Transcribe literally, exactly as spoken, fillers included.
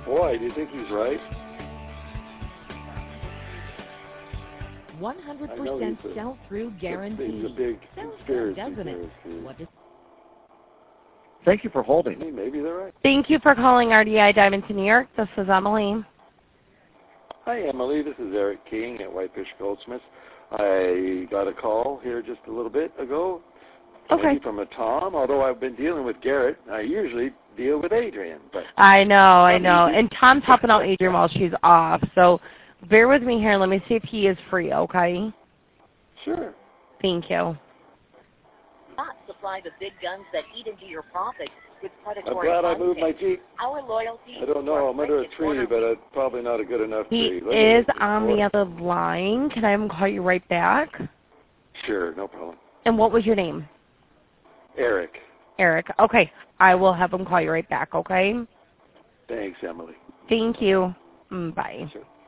Boy, do you think he's right? one hundred I know percent he's a- sell-through He's guarantee. a big Sounds conspiracy good, doesn't it? theorist. What is Thank you for holding. Maybe, maybe they're right. Thank you for calling R D I Diamond to New York. This is Emily. Hi, Emily. This is Eric King at Whitefish Goldsmiths. I got a call here just a little bit ago. Okay. Maybe from a Tom, although I've been dealing with Garrett. I usually deal with Adrian. But I know, I know. And Tom's helping out Adrian while she's off. So bear with me here. Let me see if he is free, okay? Sure. Thank you. Not supply the big guns that eat into your profits with I'm predatory glad I content. moved my Jeep. Our loyalty. I don't know. I'm under a tree, but it's probably not a good enough He tree. Let me- is on the other line. Can I have him call you right back? Sure, no problem. And what was your name? Eric. Eric. Okay. I will have him call you right back, okay? Thanks, Emily. Thank you. Mm, bye. Sure.